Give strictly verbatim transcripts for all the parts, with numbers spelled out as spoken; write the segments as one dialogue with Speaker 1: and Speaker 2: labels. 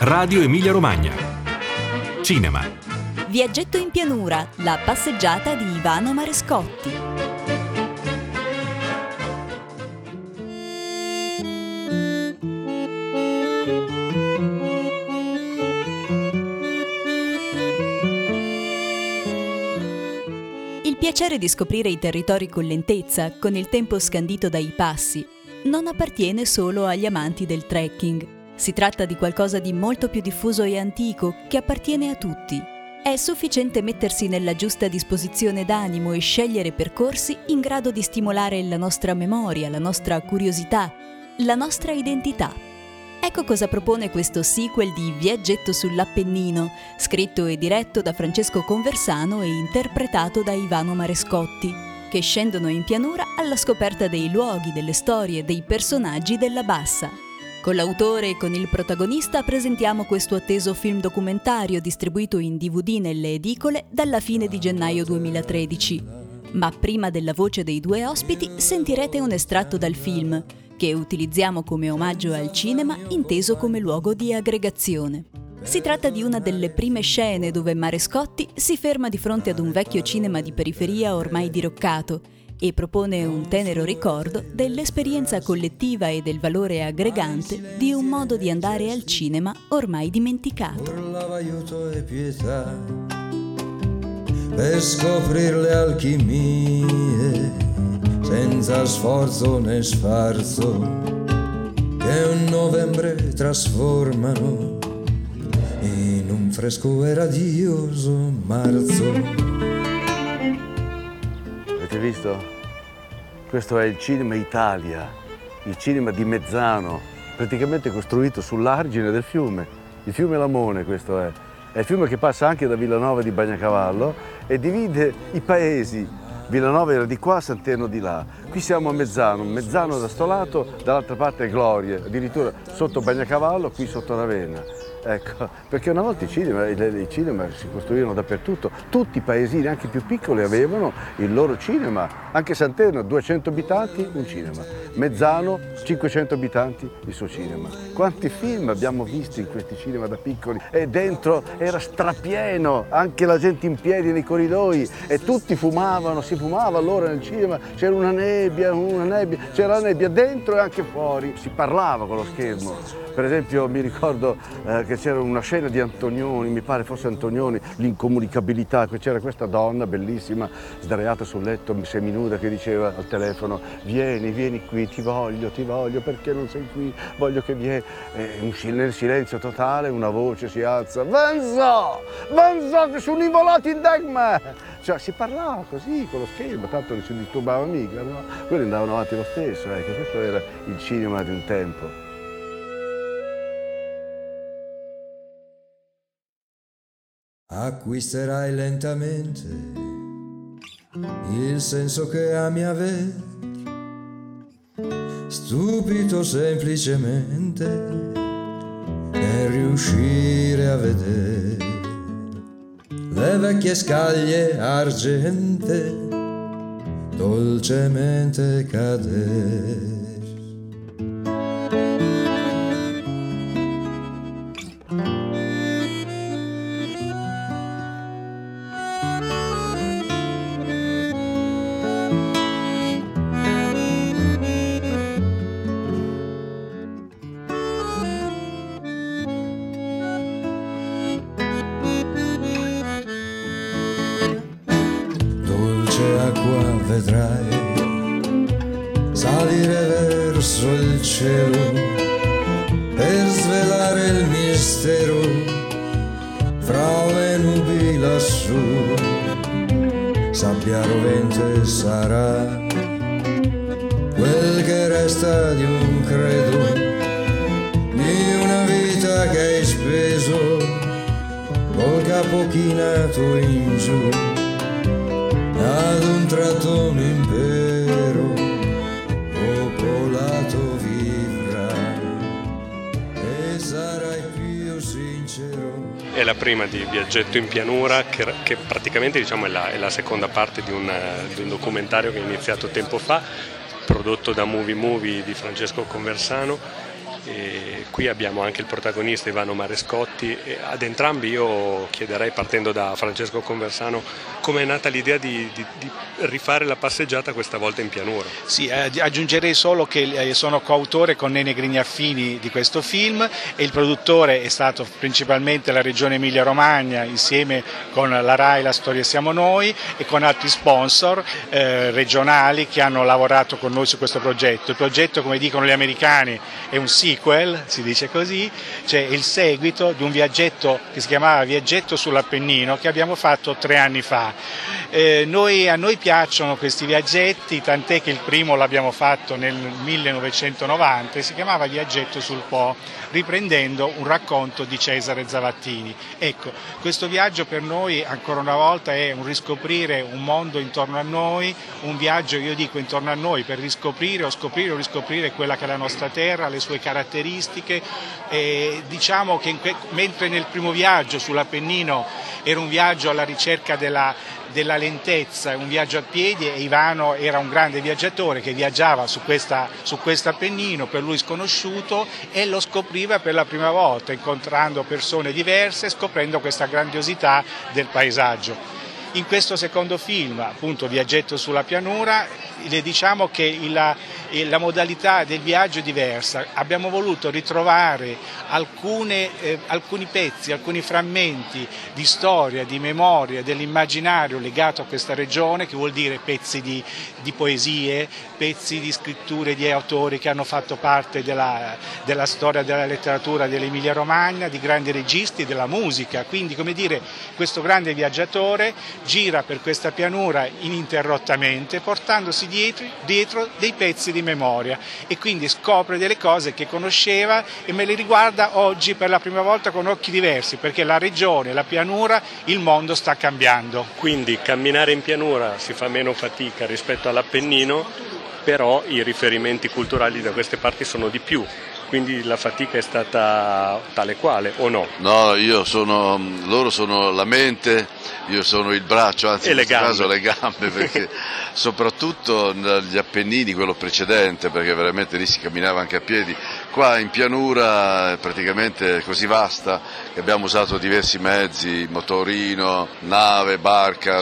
Speaker 1: Radio Emilia Romagna. Cinema.
Speaker 2: Viaggetto in pianura, la passeggiata di Ivano Marescotti. Il piacere di scoprire i territori con lentezza, con il tempo scandito dai passi, non appartiene solo agli amanti del trekking. Si tratta di qualcosa di molto più diffuso e antico che appartiene a tutti. È sufficiente mettersi nella giusta disposizione d'animo e scegliere percorsi in grado di stimolare la nostra memoria, la nostra curiosità, la nostra identità. Ecco cosa propone questo sequel di Viaggetto sull'Appennino, scritto e diretto da Francesco Conversano e interpretato da Ivano Marescotti, che scendono in pianura alla scoperta dei luoghi, delle storie, dei personaggi della Bassa. Con l'autore e con il protagonista presentiamo questo atteso film documentario distribuito in D V D nelle edicole dalla fine di gennaio duemilatredici. Ma prima della voce dei due ospiti sentirete un estratto dal film, che utilizziamo come omaggio al cinema inteso come luogo di aggregazione. Si tratta di una delle prime scene dove Marescotti si ferma di fronte ad un vecchio cinema di periferia ormai diroccato e propone un tenero ricordo dell'esperienza collettiva e del valore aggregante di un modo di andare al cinema ormai dimenticato.
Speaker 3: Aiuto e pietà per scoprire le alchimie senza sforzo né sfarzo che un novembre trasformano in un fresco e radioso marzo.
Speaker 4: Avete visto? Questo è il Cinema Italia, il cinema di Mezzano, praticamente costruito sull'argine del fiume. Il fiume Lamone questo è. È il fiume che passa anche da Villanova di Bagnacavallo e divide i paesi. Villanova era di qua, Sant'Erno di là. Qui siamo a Mezzano, Mezzano da sto lato, dall'altra parte è Gloria, addirittura sotto Bagnacavallo, qui sotto Ravenna. Ecco, perché una volta i cinema, i cinema si costruivano dappertutto, tutti i paesini, anche più piccoli, avevano il loro cinema, anche Sant'Erno, duecento abitanti, un cinema, Mezzano, cinquecento abitanti, il suo cinema. Quanti film abbiamo visto in questi cinema da piccoli e dentro era strapieno, anche la gente in piedi nei corridoi e tutti fumavano, si fumava allora nel cinema, c'era una nebbia, una nebbia, c'era la nebbia dentro e anche fuori, si parlava con lo schermo. Per esempio mi ricordo eh, che c'era una scena di Antonioni, mi pare fosse Antonioni, l'incomunicabilità, c'era questa donna bellissima, sdraiata sul letto, seminuda, che diceva al telefono: vieni, vieni qui, ti voglio, ti voglio, perché non sei qui, voglio che vieni. E nel silenzio totale una voce si alza: Vanzo, Vanzo, che sono involati in Dagma! Cioè si parlava così con lo schermo, tanto non si disturbava mica, no? Quelli andavano avanti lo stesso, ecco, questo era il cinema di un tempo.
Speaker 3: Acquisterai lentamente il senso che ami aver, stupito semplicemente nel riuscire a vedere le vecchie scaglie argente dolcemente cadere. Vedrai salire verso il cielo per svelare il mistero fra le nubi lassù. Sabbia rovente sarà quel che resta di un credo, di una vita che hai speso col capo chinato in giù. Ad un tratto un impero popolato vivrà e sarai più sincero.
Speaker 5: È la prima di Viaggetto in pianura, che, che praticamente diciamo, è, la, è la seconda parte di un, di un documentario che è iniziato tempo fa, prodotto da Movie Movie di Francesco Conversano, E qui abbiamo anche il protagonista Ivano Marescotti, e ad entrambi io chiederei, partendo da Francesco Conversano, come è nata l'idea di, di, di rifare la passeggiata questa volta in pianura.
Speaker 6: Sì, eh, aggiungerei solo che sono coautore con Nene Grignaffini di questo film e il produttore è stato principalmente la Regione Emilia-Romagna insieme con la RAI, La Storia Siamo Noi, e con altri sponsor eh, regionali che hanno lavorato con noi su questo progetto. Il progetto, come dicono gli americani, è un sequel, si dice così, cioè il seguito di un viaggetto che si chiamava Viaggetto sull'Appennino che abbiamo fatto tre anni fa. Eh, noi, a noi piacciono questi viaggetti, tant'è che il primo l'abbiamo fatto nel millenovecentonovanta e si chiamava Viaggetto sul Po, riprendendo un racconto di Cesare Zavattini. Ecco, questo viaggio per noi ancora una volta è un riscoprire un mondo intorno a noi, un viaggio, io dico, intorno a noi per riscoprire o scoprire o riscoprire quella che è la nostra terra, le sue caratteristiche. E diciamo che in que- mentre nel primo viaggio sull'Appennino era un viaggio alla ricerca della della lentezza, un viaggio a piedi, e Ivano era un grande viaggiatore che viaggiava su questa su questo Appennino per lui sconosciuto e lo scopriva per la prima volta, incontrando persone diverse, scoprendo questa grandiosità del paesaggio. In questo secondo film, appunto Viaggetto sulla pianura, le diciamo che la, la modalità del viaggio è diversa. Abbiamo voluto ritrovare alcune, eh, alcuni pezzi, alcuni frammenti di storia, di memoria, dell'immaginario legato a questa regione, che vuol dire pezzi di, di poesie, pezzi di scritture di autori che hanno fatto parte della, della storia della letteratura dell'Emilia Romagna, di grandi registi, della musica. Quindi, come dire, questo grande viaggiatore gira per questa pianura ininterrottamente, portandosi dietro, dietro dei pezzi di memoria, e quindi scopre delle cose che conosceva e me le riguarda oggi per la prima volta con occhi diversi, perché la regione, la pianura, il mondo sta cambiando.
Speaker 5: Quindi camminare in pianura si fa meno fatica rispetto all'Appennino, però i riferimenti culturali da queste parti sono di più. Quindi la fatica è stata tale quale, o no?
Speaker 7: No, io sono, loro sono la mente, io sono il braccio, anzi
Speaker 5: e
Speaker 7: in
Speaker 5: le
Speaker 7: questo
Speaker 5: gambe.
Speaker 7: caso le gambe, perché soprattutto negli Appennini, quello precedente, perché veramente lì si camminava anche a piedi. Qua in pianura è praticamente così vasta che abbiamo usato diversi mezzi, motorino, nave, barca,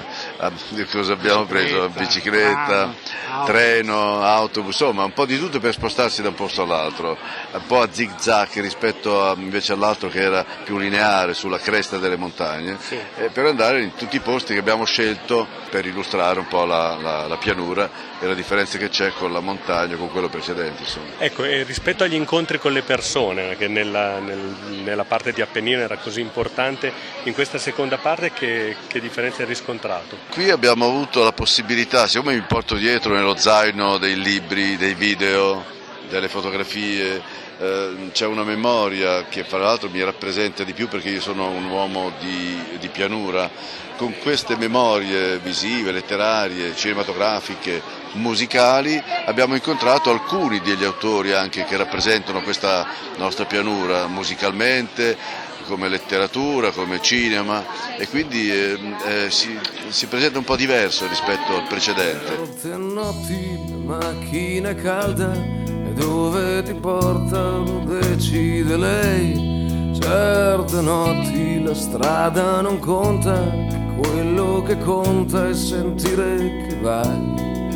Speaker 7: eh, cosa abbiamo preso? Bicicletta,
Speaker 6: ah,
Speaker 7: treno, autobus, insomma un po' di tutto per spostarsi da un posto all'altro, un po' a zig zag rispetto a, invece all'altro che era più lineare sulla cresta delle montagne,
Speaker 5: sì.
Speaker 7: eh, per andare in tutti i posti che abbiamo scelto per illustrare un po' la, la, la pianura e la differenza che c'è con la montagna, con quello precedente. Insomma.
Speaker 5: Ecco, e rispetto agli incontri con le persone, che nella, nel, nella parte di Appennino era così importante, in questa seconda parte che, che differenza hai riscontrato?
Speaker 7: Qui abbiamo avuto la possibilità, siccome mi porto dietro nello zaino dei libri, dei video, delle fotografie, eh, c'è una memoria che fra l'altro mi rappresenta di più perché io sono un uomo di, di pianura. Con queste memorie visive, letterarie, cinematografiche, musicali abbiamo incontrato alcuni degli autori anche che rappresentano questa nostra pianura musicalmente, come letteratura, come cinema, e quindi eh, eh, si, si presenta un po' diverso rispetto al precedente.
Speaker 3: Certe notti la macchina è calda e dove ti portano decide lei. Certe notti la strada non conta, quello che conta è sentire che vai.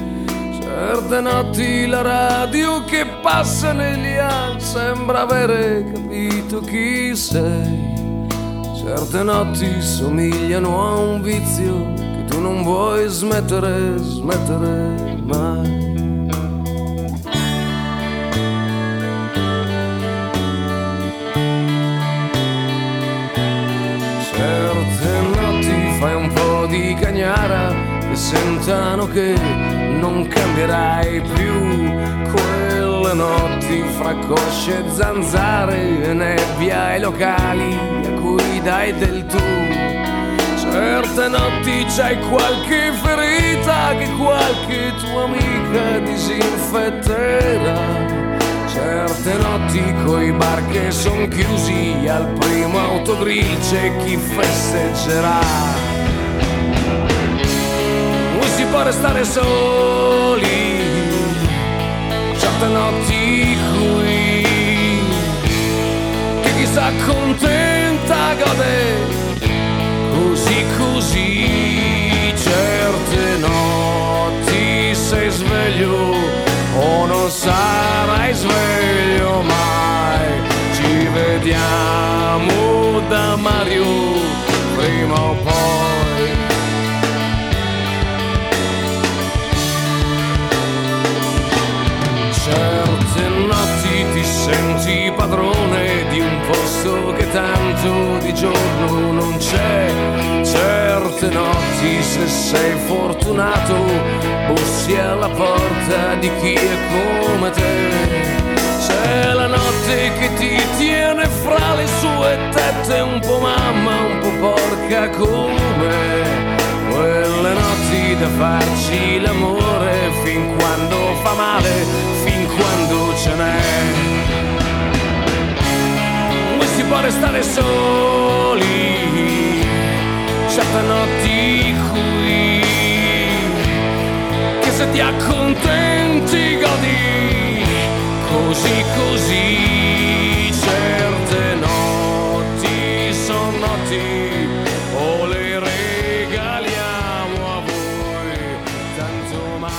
Speaker 3: Certe notti la radio che passa negli anni sembra avere capito chi sei. Certe notti somigliano a un vizio che tu non vuoi smettere, smettere mai. Certe notti fai un po' di cagnara e sentano che non cambierai più. Quelle notti fra cosce e zanzare e nebbia ai locali a cui dai del tu. Certe notti c'hai qualche ferita che qualche tua amica disinfetterà. Certe notti coi bar che son chiusi, al primo autogrill c'è chi festeggerà. Non si può restare soli, certe notti qui
Speaker 8: sta contenta, gode così così. Certe notti sei sveglio o non sarai sveglio mai. Ci vediamo da Mario prima o poi. Certe notti ti senti padrone di un posto che tanto di giorno non c'è. Certe notti, se sei fortunato, bussi alla porta di chi è come te. C'è la notte che ti tiene fra le sue tette, un po' mamma, un po' porca come quelle notti da farci l'amore fin quando fa male, fin quando ce n'è. Ma si può restare soli certe notti qui, che se ti accontenti godi così così. Certe notti son notti o le regaliamo a voi, tanto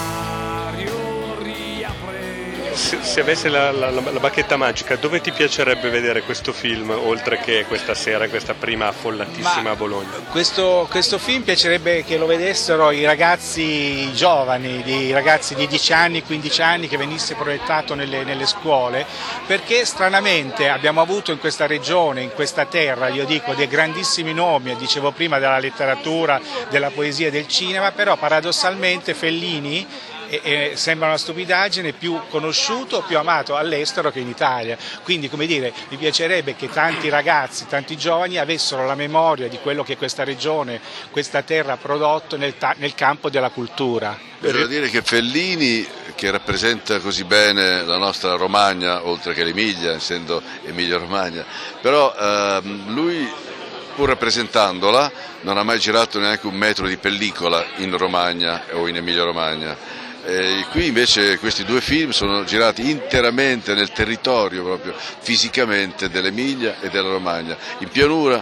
Speaker 8: Mario riapre.
Speaker 5: Se, se avessi la, la, la bacchetta magica, dove ti piacerebbe vedere questo film, oltre che questa sera, questa prima affollatissima
Speaker 6: Ma
Speaker 5: a Bologna?
Speaker 6: Questo, questo film piacerebbe che lo vedessero i ragazzi giovani, i ragazzi di dieci anni, quindici anni, che venisse proiettato nelle, nelle scuole, perché stranamente abbiamo avuto in questa regione, in questa terra, io dico, dei grandissimi nomi, dicevo prima della letteratura, della poesia e del cinema, però paradossalmente Fellini E, e sembra una stupidaggine, più conosciuto, più amato all'estero che in Italia. Quindi, come dire, mi piacerebbe che tanti ragazzi, tanti giovani avessero la memoria di quello che questa regione, questa terra ha prodotto nel, ta- nel campo della cultura.
Speaker 7: Bisogna dire che Fellini, che rappresenta così bene la nostra Romagna, oltre che l'Emilia, essendo Emilia Romagna, però ehm, lui, pur rappresentandola, non ha mai girato neanche un metro di pellicola in Romagna o in Emilia Romagna. E qui invece questi due film sono girati interamente nel territorio, proprio fisicamente, dell'Emilia e della Romagna, in pianura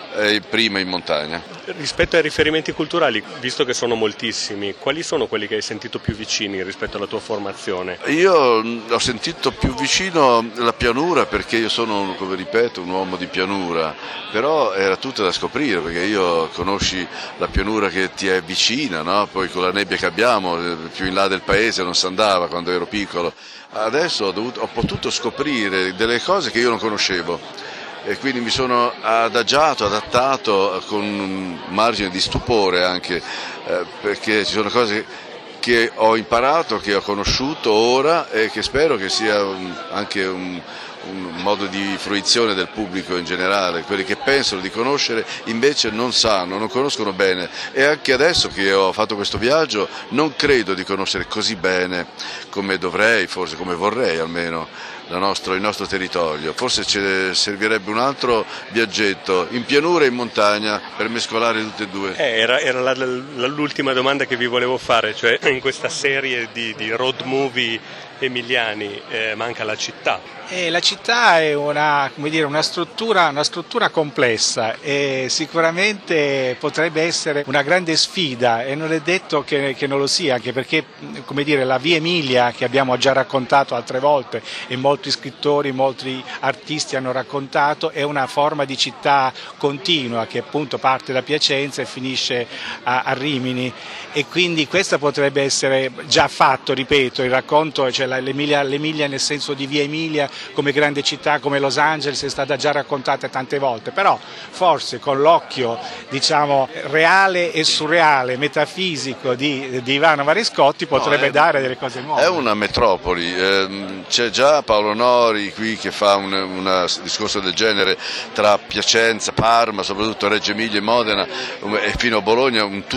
Speaker 7: e prima in montagna.
Speaker 5: Rispetto ai riferimenti culturali, visto che sono moltissimi, quali sono quelli che hai sentito più vicini rispetto alla tua formazione?
Speaker 7: Io ho sentito più vicino la pianura, perché io sono, come ripeto, un uomo di pianura, però era tutto da scoprire, perché io conosci la pianura che ti è vicina, no? Poi con la nebbia che abbiamo, più in là del paese non si andava quando ero piccolo. Adesso ho, dovuto, ho potuto scoprire delle cose che io non conoscevo. E quindi mi sono adagiato, adattato con un margine di stupore anche, eh, perché ci sono cose che ho imparato, che ho conosciuto ora e che spero che sia un, anche un, un modo di fruizione del pubblico in generale. Quelli che pensano di conoscere invece non sanno, non conoscono bene, e anche adesso che ho fatto questo viaggio non credo di conoscere così bene come dovrei, forse come vorrei almeno, La nostro, il nostro territorio. Forse ci servirebbe un altro viaggetto in pianura e in montagna per mescolare tutte e due.
Speaker 5: Eh, era era la, la, l'ultima domanda che vi volevo fare, cioè in questa serie di, di road movie emiliani eh, manca la città.
Speaker 6: E la città è una, come dire, una struttura, una struttura complessa e sicuramente potrebbe essere una grande sfida, e non è detto che, che non lo sia, anche perché, come dire, la Via Emilia, che abbiamo già raccontato altre volte e molti scrittori, molti artisti hanno raccontato, è una forma di città continua che appunto parte da Piacenza e finisce a, a Rimini, e quindi questo potrebbe essere già fatto, ripeto, il racconto, cioè l'Emilia, l'Emilia nel senso di Via Emilia come grande città, come Los Angeles, è stata già raccontata tante volte, però forse con l'occhio, diciamo, reale e surreale, metafisico di, di Ivano Marescotti potrebbe no, è, dare delle cose nuove.
Speaker 7: È una metropoli, eh, c'è già Paolo Nori qui che fa un una discorso del genere tra Piacenza, Parma, soprattutto Reggio Emilia e Modena e fino a Bologna, un tutt'uno.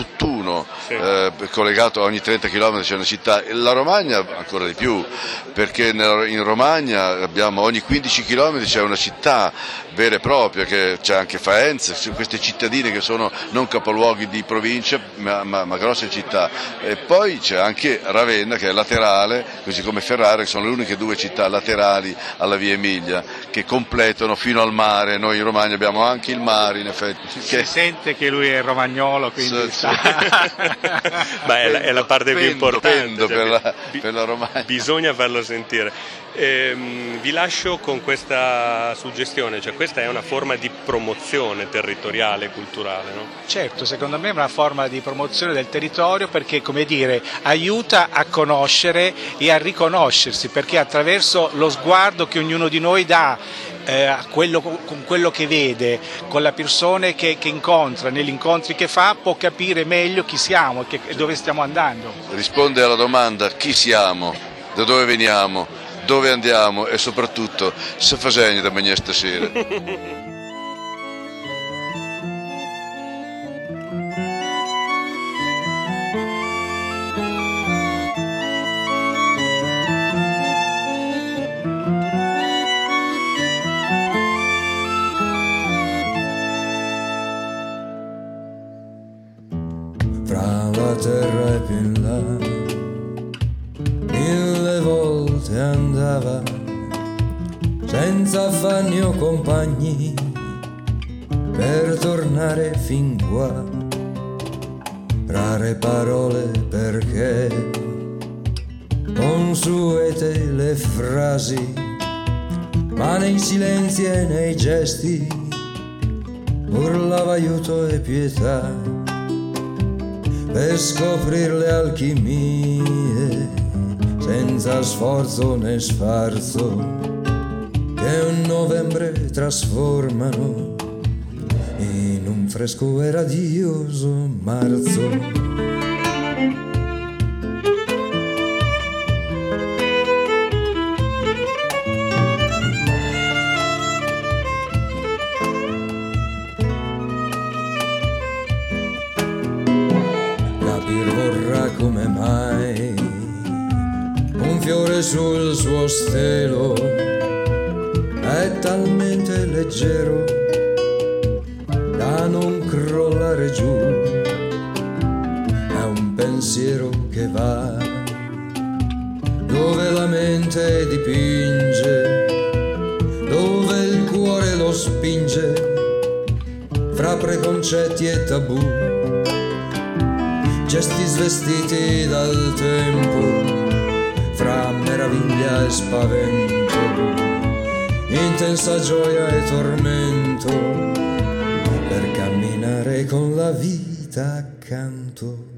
Speaker 7: uno,
Speaker 5: sì.
Speaker 7: eh, collegato a ogni trenta chilometri c'è una città, la Romagna ancora di più, perché in Romagna abbiamo ogni quindici chilometri c'è una città vera e propria, che c'è anche Faenza, queste cittadine che sono non capoluoghi di provincia ma, ma, ma grosse città, e poi c'è anche Ravenna che è laterale, così come Ferrara, che sono le uniche due città laterali alla Via Emilia che completano fino al mare. Noi in Romagna abbiamo anche il mare, in effetti.
Speaker 6: Si che... sente che lui è romagnolo, quindi
Speaker 7: sì,
Speaker 6: sa.
Speaker 5: Beh, è, la, è la parte
Speaker 7: pendo,
Speaker 5: più importante,
Speaker 7: pendo
Speaker 5: cioè,
Speaker 7: per, la,
Speaker 5: bi-
Speaker 7: per la Romagna.
Speaker 5: Bisogna farlo sentire. Ehm, vi lascio con questa suggestione, cioè questa è una forma di promozione territoriale, culturale, no?
Speaker 6: Certo, secondo me è una forma di promozione del territorio, perché, come dire, aiuta a conoscere e a riconoscersi, perché attraverso lo sguardo che ognuno di noi dà eh, a quello, con quello che vede, con le persone che, che incontra, negli incontri che fa, può capire meglio chi siamo e, che, e dove stiamo andando.
Speaker 7: Risponde alla domanda chi siamo, da dove veniamo, dove andiamo e soprattutto se fa segno da mangiare stasera.
Speaker 3: Fra la terra e più in là mille volte andava, senza affanni o compagni, per tornare fin qua. Rare parole perché consuete le frasi, ma nei silenzi e nei gesti urlava aiuto e pietà, per scoprir le alchimie senza sforzo né sfarzo, che un novembre trasformano in un fresco e radioso marzo. Capir vorrà come mai un fiore sul suo stelo è talmente leggero da non crollare giù. È un pensiero che va dove la mente dipinge, dove il cuore lo spinge, fra preconcetti e tabù, gesti svestiti dal tempo, fra meraviglia e spavento, intensa gioia e tormento, per camminare con la vita accanto.